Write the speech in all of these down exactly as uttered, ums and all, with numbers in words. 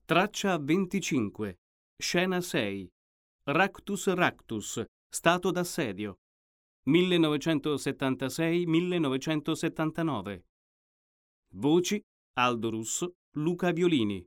Traccia venticinque. Scena sei. Ractus Ractus, stato d'assedio. millenovecentosettantasei millenovecentosettantanove. Voci: Aldo Russo, Luca Violini.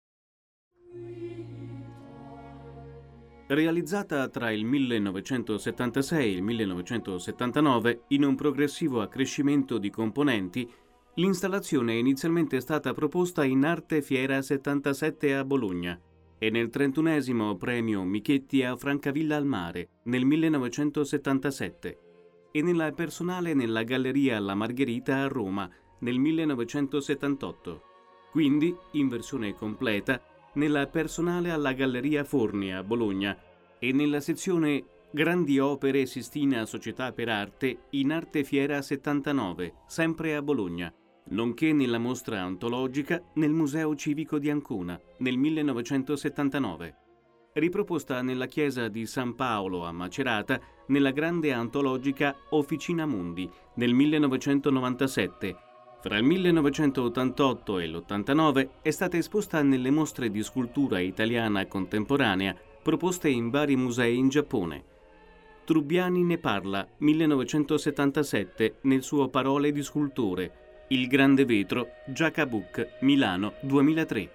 Realizzata tra il millenovecentosettantasei e il millenovecentosettantanove, in un progressivo accrescimento di componenti, l'installazione è inizialmente stata proposta in Arte Fiera settantasette a Bologna e nel trentunesimo Premio Michetti a Francavilla al Mare nel millenovecentosettantasette e nella personale nella Galleria La Margherita a Roma nel millenovecentosettantotto. Quindi, in versione completa, nella personale alla Galleria Forni a Bologna e nella sezione Grandi Opere Sistina Società per Arte in Arte Fiera settantanove, sempre a Bologna, nonché nella mostra antologica nel Museo Civico di Ancona nel millenovecentosettantanove. Riproposta nella chiesa di San Paolo a Macerata nella grande antologica Officina Mundi nel millenovecentonovantasette. Fra il millenovecentottantotto e l'ottantanove è stata esposta nelle mostre di scultura italiana contemporanea proposte in vari musei in Giappone. Trubbiani ne parla, millenovecentosettantasette, nel suo Parole di scultore. Il Grande Vetro, Giacabuc, Milano, duemilatré.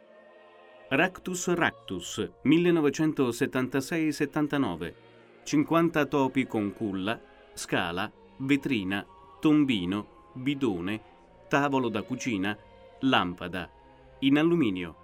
Ractus Ractus, millenovecentosettantasei settantanove. cinquanta topi con culla, scala, vetrina, tombino, bidone, tavolo da cucina, lampada, in alluminio.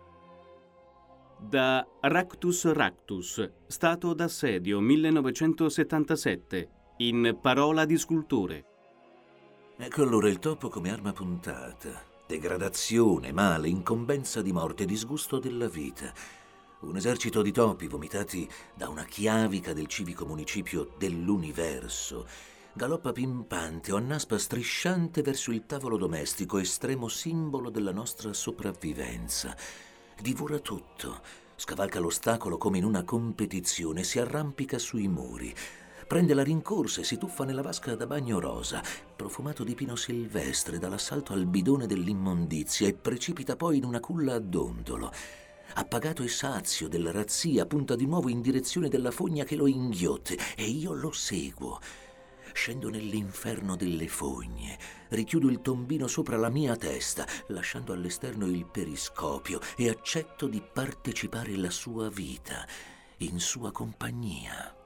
Da Ractus Ractus, stato d'assedio millenovecentosettantasette, in Parola di scultore. Ecco allora il topo come arma puntata. Degradazione, male, incombenza di morte, disgusto della vita. Un esercito di topi vomitati da una chiavica del civico municipio dell'universo galoppa pimpante o annaspa strisciante verso il tavolo domestico, estremo simbolo della nostra sopravvivenza. Divora tutto, scavalca l'ostacolo come in una competizione, si arrampica sui muri, prende la rincorsa e si tuffa nella vasca da bagno rosa, profumato di pino silvestre, dall'assalto al bidone dell'immondizia, e precipita poi in una culla a dondolo. Appagato e sazio della razzia, punta di nuovo in direzione della fogna che lo inghiotte, e io lo seguo. Scendo nell'inferno delle fogne, richiudo il tombino sopra la mia testa, lasciando all'esterno il periscopio, e accetto di partecipare alla sua vita, in sua compagnia.